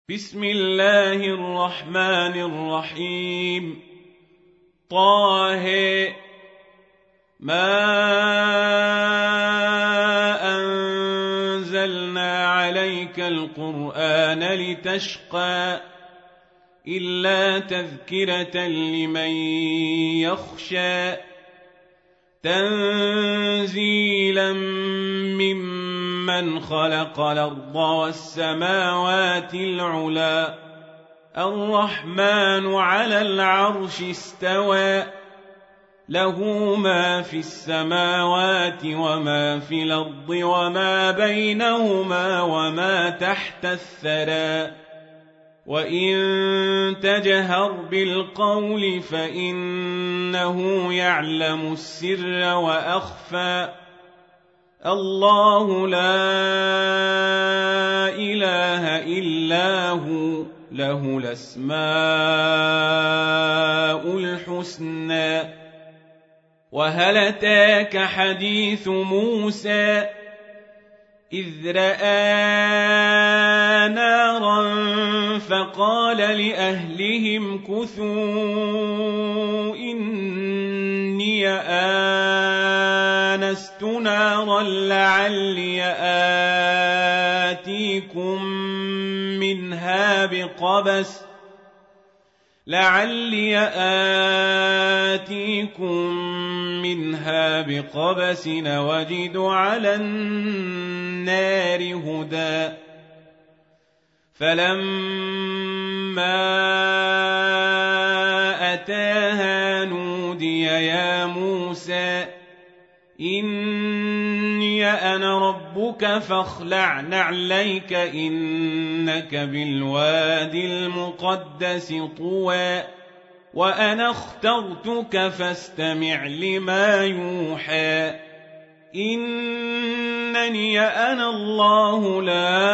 بسم الله الرحمن الرحيم. طه ما أنزلنا عليك القرآن لتشقى إلا تذكرة لمن يخشى تنزيلا ممن خلق الأرض والسماوات العلى الرحمن على العرش استوى له ما في السماوات وما في الأرض وما بينهما وما تحت الثرى وإن تجهر بالقول فإنه يعلم السر وأخفى الله لا إله إلا هو له الأسماء الحسنى. وهل أتاك حديث موسى إذ رأى نارا فقال لأهلهم كثوا إني آنست نارا لعلي آتيكم منها بقبس وجد على النار هدى. فلما أتاها نودي يا موسى إني أنا ربك فاخلع نعليك إنك بالواد المقدس طوى وأنا اخترتك فاستمع لما يوحى إنني أنا الله لا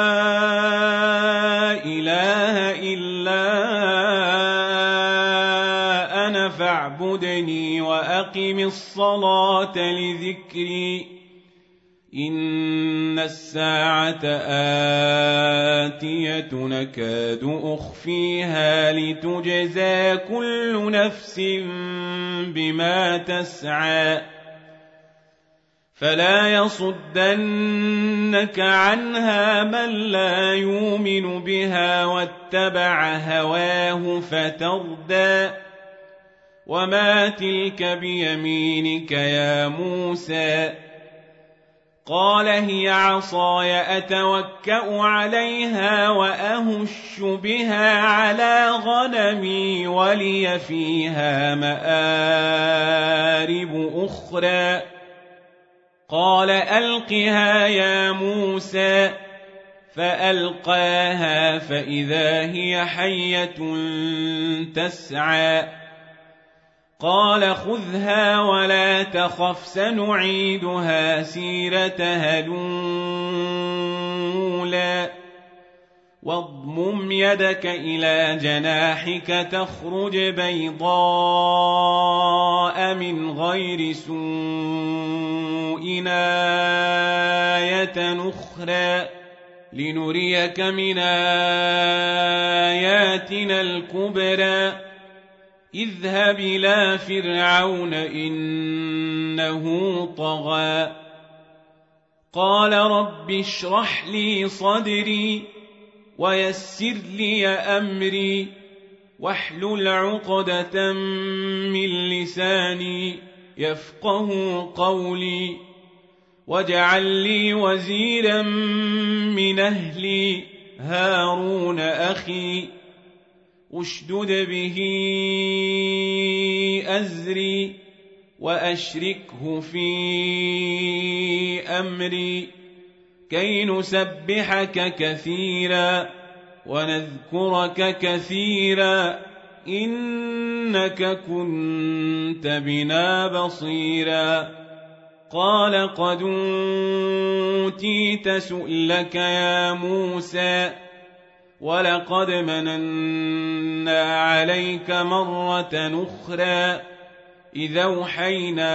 إله إلا أنا فاعبدني وأقم الصلاة لذكري إن الساعة آتية نكاد أخفيها لتجزى كل نفس بما تسعى فلا يصدنك عنها من لا يؤمن بها واتبع هواه فتردى. وما تلك بيمينك يا موسى قال هي عصاي أتوكأ عليها وأهش بها على غنمي ولي فيها مآرب أخرى قال ألقها يا موسى فألقاها فإذا هي حية تسعى قال خذها ولا تخف سنعيدها سيرتها الأولى واضمم يدك إلى جناحك تخرج بيضاء من غير سوء آية أخرى لنريك من آياتنا الكبرى اذهب إلى فرعون إنه طغى قال رب اشرح لي صدري ويسر لي أمري واحلل عقدة من لساني يفقه قولي واجعل لي وزيرا من أهلي هارون أخي اشدد به أزري وأشركه في أمري كي نسبحك كثيرا ونذكرك كثيرا إنك كنت بنا بصيرا قال قد أوتيت سؤلك يا موسى ولقد مننا عليك مرة أخرى إذا أوحينا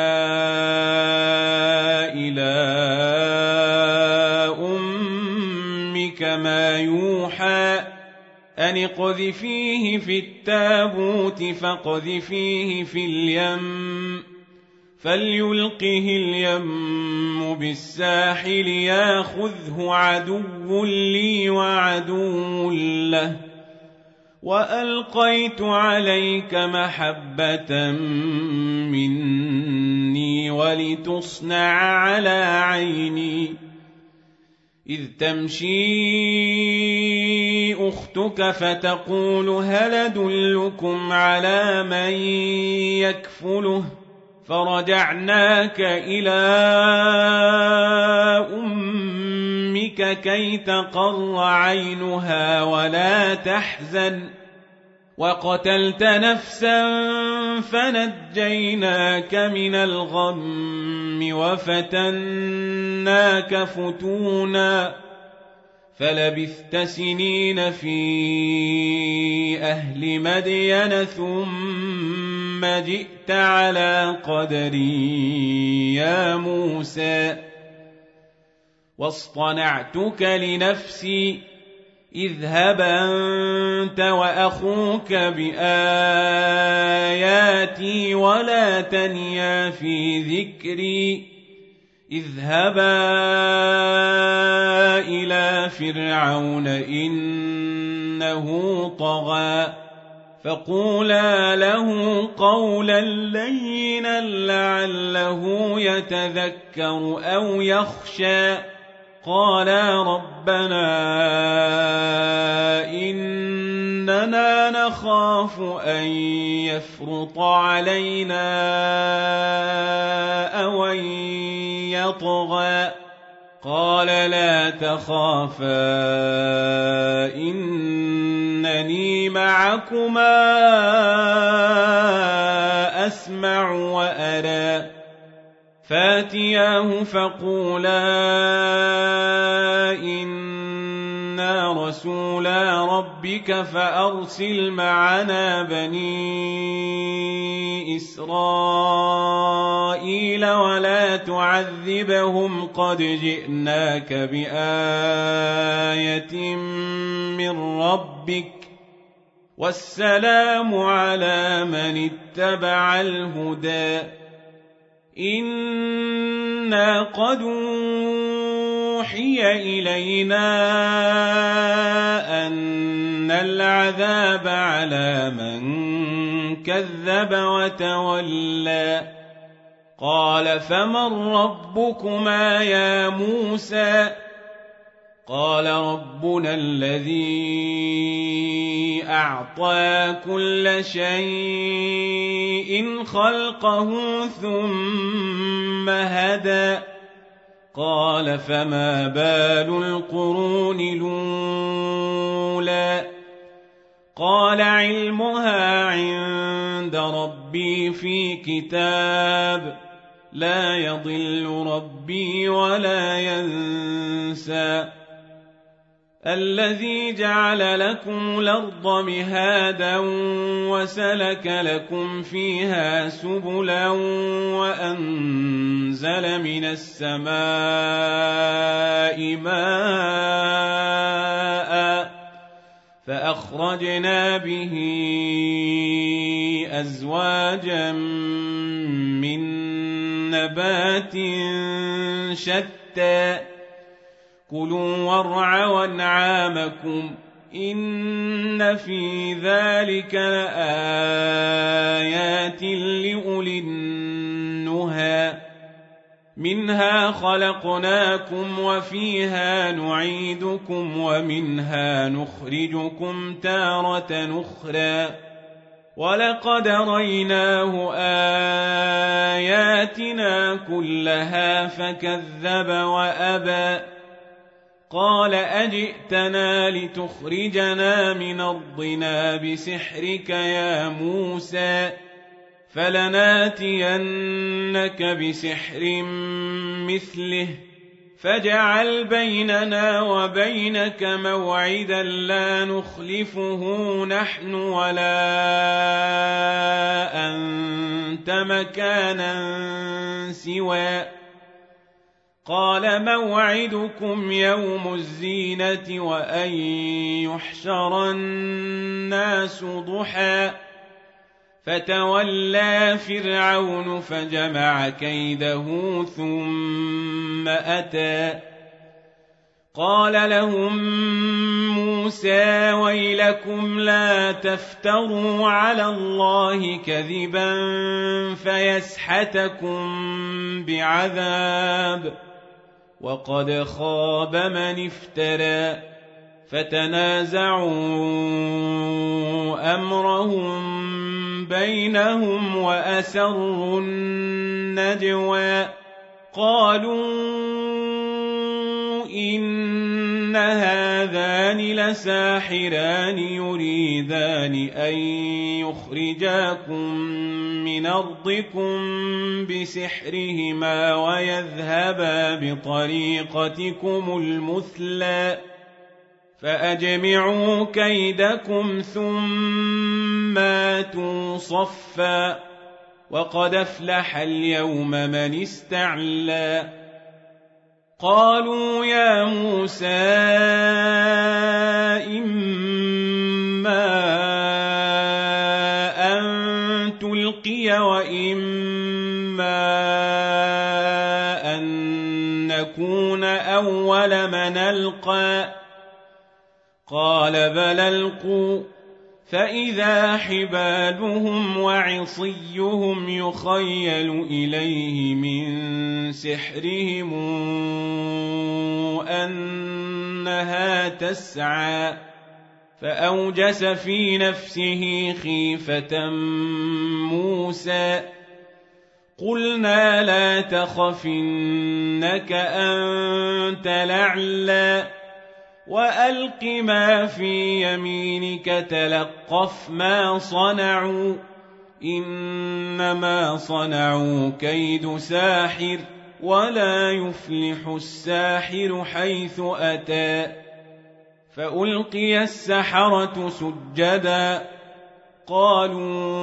إلى أمك ما يوحى أن اقذفيه في التابوت فاقذفيه في اليم فليلقه اليم بالساحل ياخذه عدو لي وعدو له وألقيت عليك محبة مني ولتصنع على عيني إذ تمشي أختك فتقول هل أدلكم على من يكفله فرجعناك إلى أمك كي تقر عينها ولا تحزن وقتلت نفسا فنجيناك من الغم وفتناك فتونا فلبثت سنين في أهل مدين ثم جئت على قدري يا موسى واصطنعتك لنفسي اذهب أنت وأخوك بآياتي ولا تنيا في ذكري اذهبا إلى فرعون إنه طغى فقولا له قولا لينا لعله يتذكر أو يخشى قالا ربنا إننا نخاف أن يفرط علينا أو أن يطغى قال لا تخافا إنني معكما أسمع وأرى فاتياه فقولا إنا رسولا ربك فأرسل معنا بني إسرائيل ولا تعذبهم قد جئناك بآية من ربك والسلام على من اتبع الهدى إنا قد أوحي إلينا أن العذاب على من كذب وتولى قال فمن ربكما يا موسى قال ربنا الذي أعطى كل شيء خلقه ثم هدى قال فما بال القرون الأولى قال علمها عند ربي في كتاب لا يضل ربي ولا ينسى الذي جعل لكم الأرض مهادا وسلك لكم فيها سبلا وأنزل من السماء ماء فأخرجنا به أزواجا من نبات شتى كلوا وارعوا أنعامكم إن في ذلك لآيات لأولي النهى منها خلقناكم وفيها نعيدكم ومنها نخرجكم تارة أخرى ولقد ريناه آياتنا كلها فكذب وأبى قال أجئتنا لتخرجنا من أرضنا بسحرك يا موسى فلناتينك بسحر مثله فاجعل بيننا وبينك موعدا لا نخلفه نحن ولا أنت مكانا سوى قال موعدكم يوم الزينة وأن يحشر الناس ضحى فتولى فرعون فجمع كيده ثم أتى قال لهم موسى ويلكم لا تفتروا على الله كذبا فيسحتكم بعذاب وقد خاب من افترى فتنازعوا أمرهم بينهم وأسروا النجوى قالوا إن هذان لساحران يريدان أن يخرجاكم من أرضكم بسحرهما ويذهبا بطريقتكم المثلى فأجمعوا كيدكم ثم آتوا صفا وقد أفلح اليوم من استعلى قالوا يا موسى إما أن تلقي وإما أن نكون أول من ألقى قال بل ألقوا فإذا حبالهم وعصيهم يخيل إليه من سحرهم أنها تسعى فأوجس في نفسه خيفة موسى قلنا لا تخف إنك أنت الأعلى وألق ما في يمينك تلقف ما صنعوا إنما صنعوا كيد ساحر ولا يفلح الساحر حيث أتى فألقي السحرة سجدا قالوا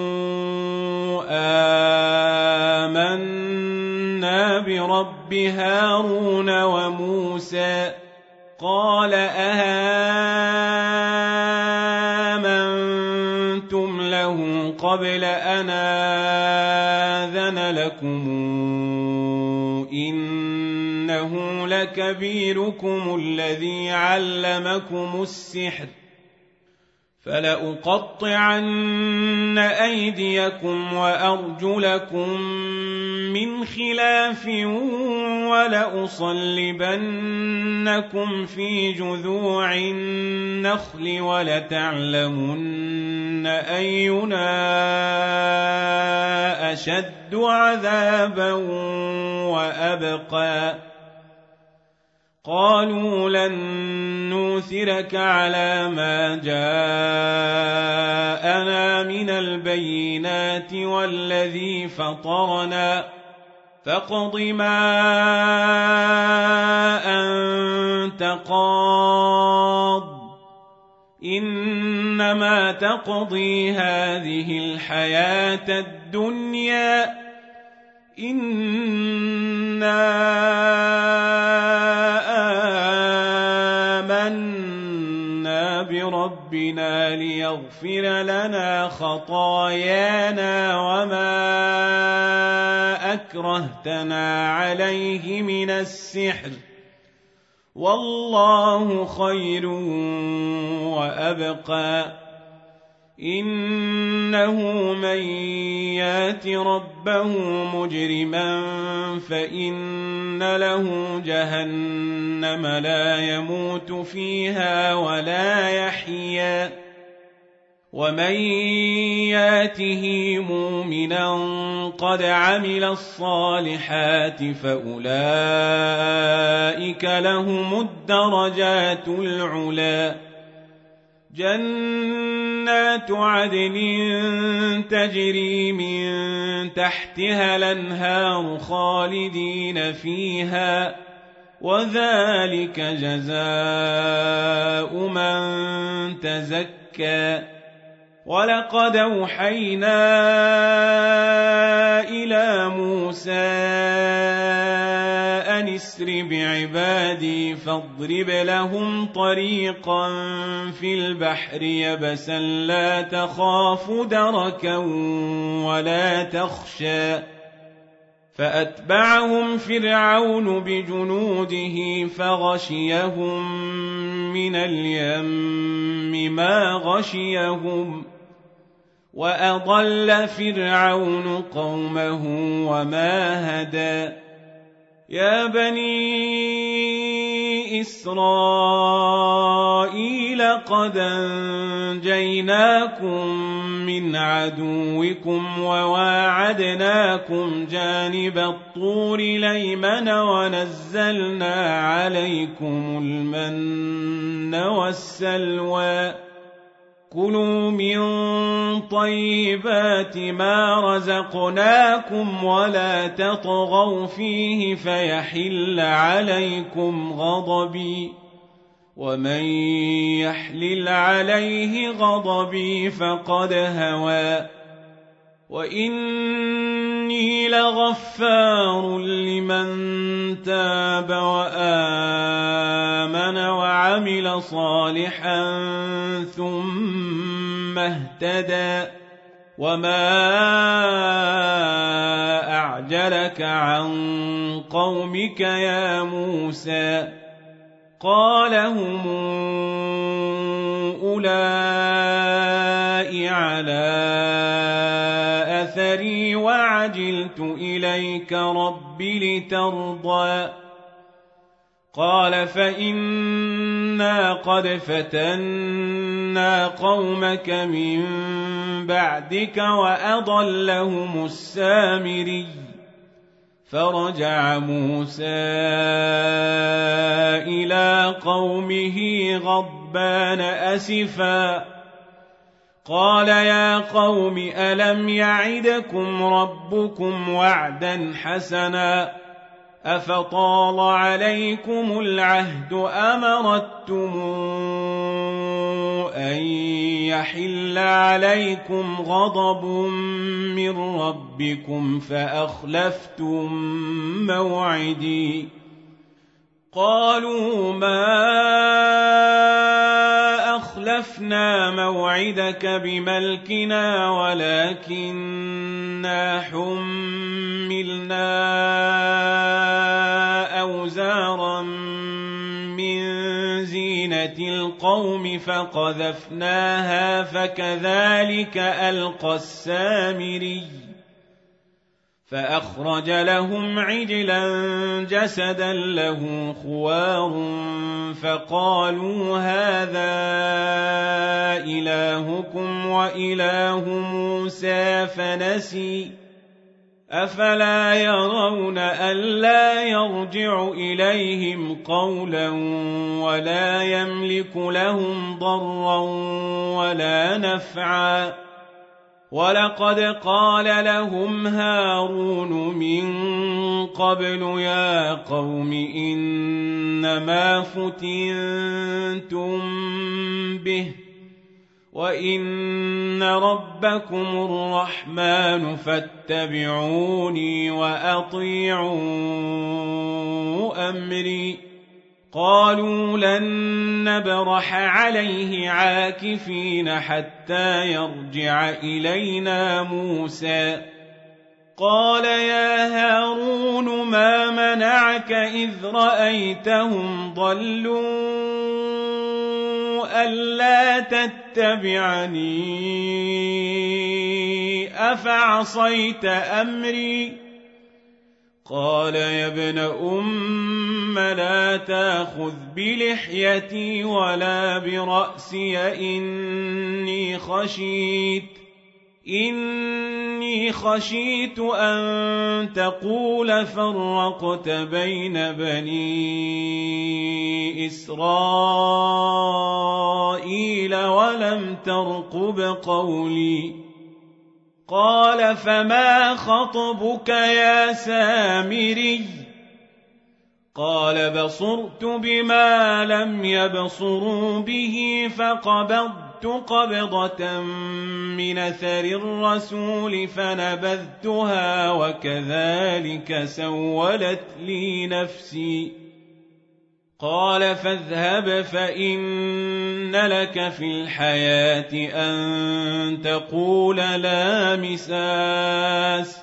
آمنا برب هارون وموسى قال آمنتم له قبل أن آذن لكم إنه لكبيركم الذي علمكم السحر فلأقطعن أيديكم وأرجلكم من خلاف ولأصلبنكم في جذوع النخل ولتعلمن أينا أشد عذابا وأبقى قالوا لن نوثرك على ما جاءنا من البينات والذي فطرنا فاقض ما أنت قاض إنما تقضي هذه الحياة الدنيا إنا آمنا بربنا ليغفر لنا خطايانا وما أكرهتنا عليه من السحر والله خير وأبقى إنه من يات ربه مجرما فإن له جهنم لا يموت فيها ولا يحيا ومن ياته مؤمنا قد عمل الصالحات فأولئك لهم الدرجات العلى جنات عدن تجري من تحتها الأنهار خالدين فيها وذلك جزاء من تزكى ولقد أوحينا إلى موسى أن إسر بعبادي فاضرب لهم طريقا في البحر يبسا لا تخاف دركا ولا تخشى فأتبعهم فرعون بجنوده فغشيهم من اليم ما غشيهم وأضل فرعون قومه وما هدى يا بني إسرائيل قد أنجيناكم من عدوكم وواعدناكم جانب الطور الأيمن ونزلنا عليكم المن والسلوى كلوا من طيبات ما رزقناكم ولا تطغوا فيه فيحل عليكم غضبي ومن يحلل عليه غضبي فقد هوى وإني لغفار لمن تاب وآمن وعمل صالحا ثم اهتدى وما أعجلك عن قومك يا موسى قال هم أولئك على أثري وعجلت إليك رب لترضى قال فإنا قد فتنا قومك من بعدك وأضلهم السامري فرجع موسى إلى قومه غضبان أسفا قال يا قوم ألم يعدكم ربكم وعدا حسنا أفطال عليكم العهد أمرتم أن يحل عليكم غضب من ربكم فأخلفتم موعدي قالوا ما أخلفنا موعدك بملكنا ولكننا حملنا أوزارا من زينة القوم فقذفناها فكذلك ألقى السامري فأخرج لهم عجلا جسدا له خوار فقالوا هذا إلهكم وإله موسى فنسي أفلا يرون ألا يرجع إليهم قولا ولا يملك لهم ضرا ولا نفعا ولقد قال لهم هارون من قبل يا قوم إنما فتنتم به وإن ربكم الرحمن فاتبعوني وأطيعوا أمري قالوا لن نبرح عليه عاكفين حتى يرجع إلينا موسى قال يا هارون ما منعك إذ رأيتهم ضلوا ألا تتبعني أفعصيت أمري قال يا ابن أم لا تأخذ بلحيتي ولا برأسي إني خشيت أن تقول فرقت بين بني إسرائيل ولم ترقب قولي قال فما خطبك يا سامري قال بصرت بما لم يبصروا به فقبضت فقبضت قبضة من أثر الرسول فنبذتها وكذلك سولت لي نفسي. قال فاذهب فإن لك في الحياة أن تقول لا مساس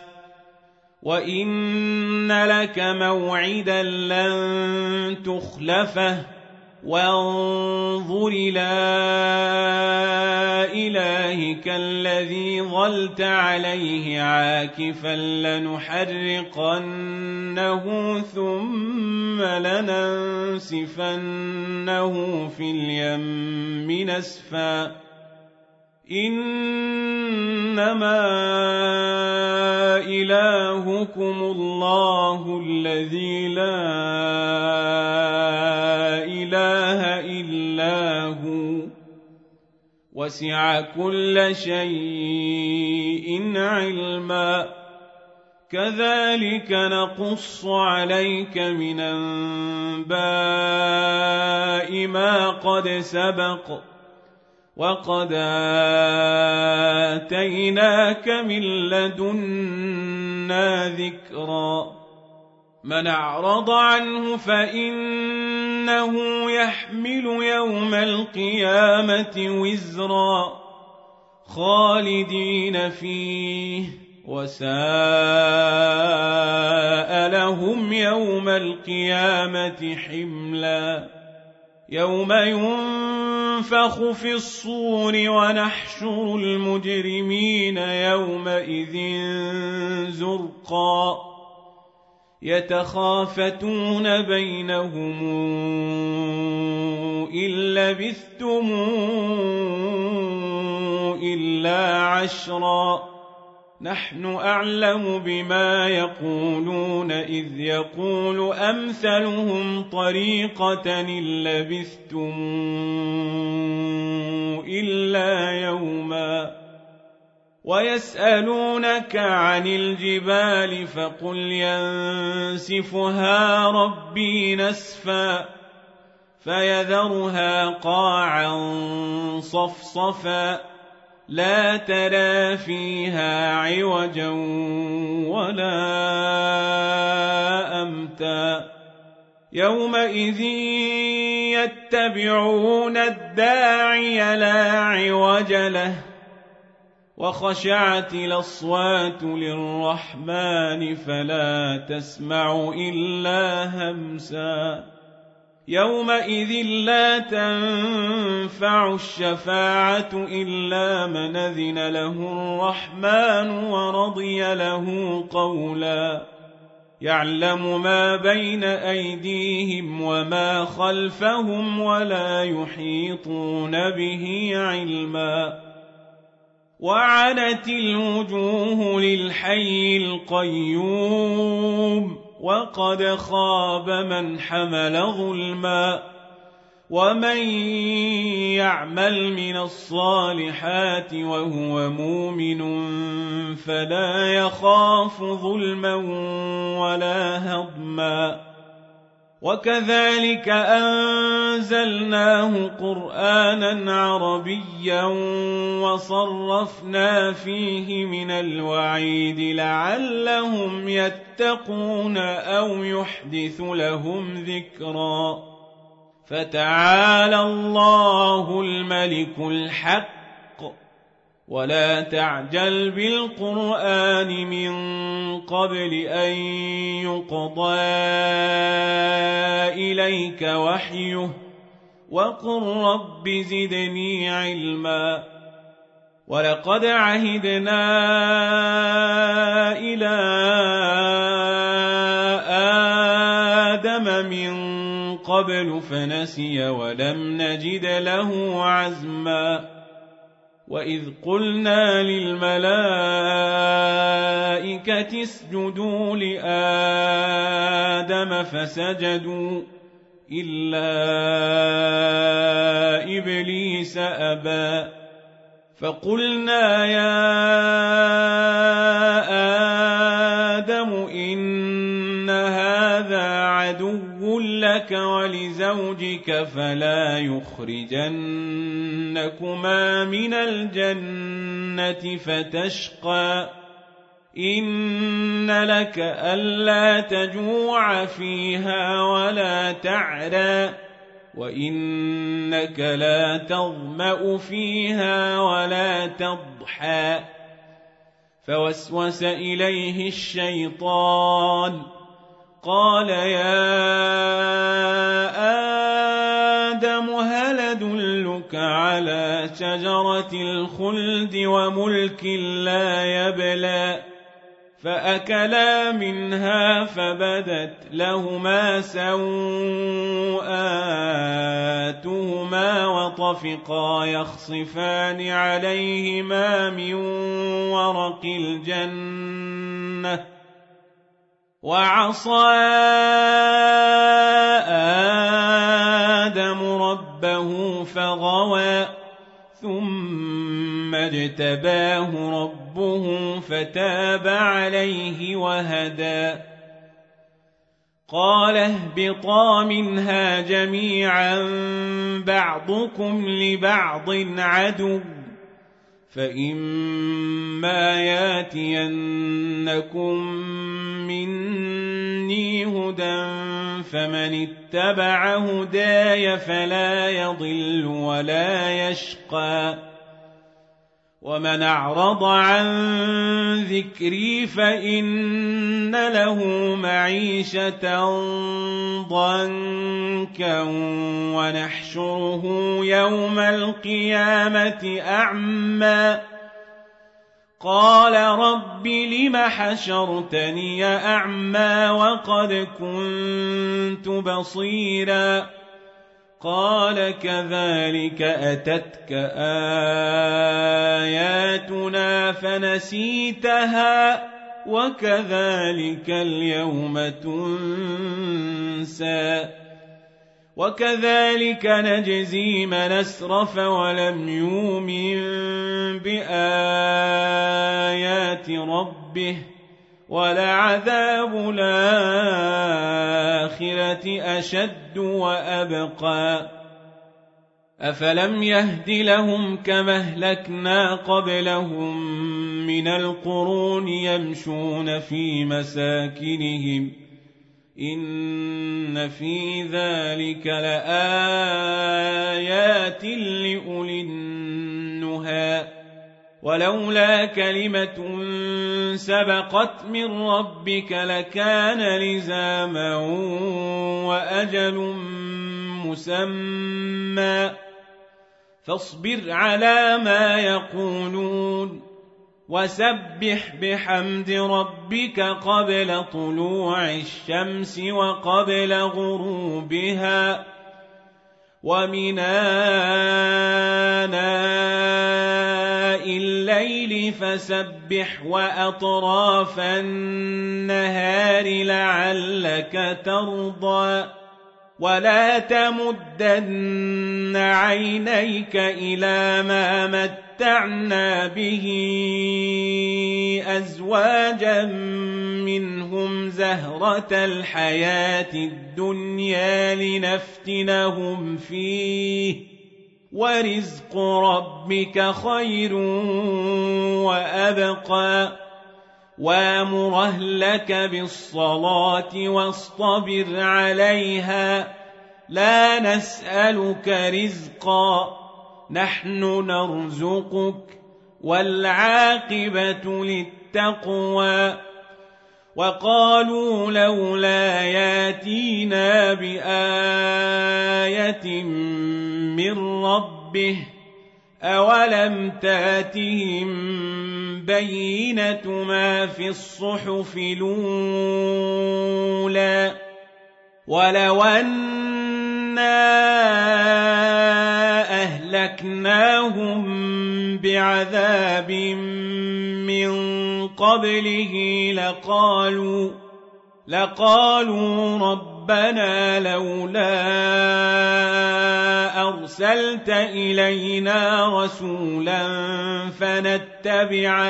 وإن لك موعدا لن تخلفه وانظر إلى إلهك الذي ظلت عليه عاكفا لنحرقنه ثم لننسفنه في اليم نسفا إنما إلهكم الله الذي لا إله إلا هو وسع كل شيء علما كذلك نقص عليك من أنباء ما قد سبق وقد آتيناك من لدنا ذكرا من أعرض عنه فإنه يحمل يوم القيامة وزرا خالدين فيه وساء لهم يوم القيامة حملا يوم ينفخ في الصور ونحشر المجرمين يومئذ زرقا يتخافتون بينهم إن لبثتم إلا عشرا نحن أعلم بما يقولون إذ يقول أمثلهم طريقة إن لبثتم إلا يوما ويسألونك عن الجبال فقل ينسفها ربي نسفا فيذرها قاعا صفصفا لا ترى فيها عوجا ولا أمتا يومئذ يتبعون الداعي لا عوج له وخشعت الأصوات للرحمن فلا تسمع إلا همسا يومئذ لا تنفع الشفاعة إلا من أذن له الرحمن ورضي له قولا يعلم ما بين أيديهم وما خلفهم ولا يحيطون به علما وعنت الوجوه للحي القيوم وقد خاب من حمل ظلما ومن يعمل من الصالحات وهو مؤمن فلا يخاف ظلما ولا هضما وكذلك أنزلناه قرآنا عربيا وصرفنا فيه من الوعيد لعلهم يتقون أو يحدث لهم ذكرا فتعالى الله الملك الحق ولا تعجل بالقرآن من قبل أن يقضى إليك وحيه وقل رب زدني علما ولقد عهدنا إلى آدم من قبل فنسي ولم نجد له عزما وإذ قلنا للملائكة اسجدوا لآدم فسجدوا إلا إبليس أبى فقلنا يا آدم إن هذا عدو لك ولزوجك فلا يخرجنكما من الجنة فتشقى إن لك ألا تجوع فيها ولا تعرى وإنك لا تظمأ فيها ولا تضحى فوسوس إليه الشيطان قال يا آدم هل أدلك على شجرة الخلد وملك لا يبلى فأكلا منها فبدت لهما سوآتهما وطفقا يخصفان عليهما من ورق الجنة وعصى آدم ربه فغوى ثم اجتباه ربه فتاب عليه وهدى قال اهبطا منها جميعا بعضكم لبعض عدو فإما ياتينكم مني هدى فمن اتبع هداي فلا يضل ولا يشقى ومن أعرض عن ذكري فإن له معيشة ضنكا ونحشره يوم القيامة أعمى قال رب لم حشرتني أعمى وقد كنت بصيرا قال كذلك أتتك آياتنا فنسيتها وكذلك اليوم تنسى وكذلك نجزي من أسرف ولم يؤمن بآيات ربه ولعذاب الآخرة أشد وأبقى أفلم يهد لهم كما أهلكنا قبلهم من القرون يمشون في مساكنهم إن في ذلك لآيات لأولي النهى ولولا كلمة سبقت من ربك لكان لزاما وأجل مسمى فاصبر على ما يقولون وسبح بحمد ربك قبل طلوع الشمس وقبل غروبها ومن آناء الليل فسبح وأطراف النهار لعلك ترضى ولا تمدن عينيك إلى ما متعنا به أزواجا منهم زهرة الحياة الدنيا لنفتنهم فيه ورزق ربك خير وأبقى وامر أهلك بالصلاة واصطبر عليها لا نسألك رزقا نحن نرزقك والعاقبة للتقوى وقالوا لولا ياتينا بآية من ربه أولم تاتهم بينة ما في الصحف الأولى ولو أنا أهلكناهم بعذاب من قبله لقالوا ربنا لولا أرسلت إلينا رسولا فنتبع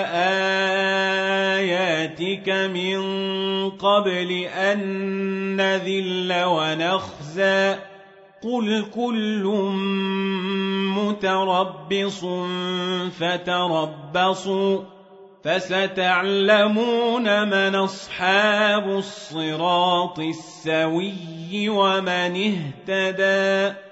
آياتك من قبل أن نذل ونخزى قل كل متربص فتربصوا فستعلمون من أصحاب الصراط السوي ومن اهتدى.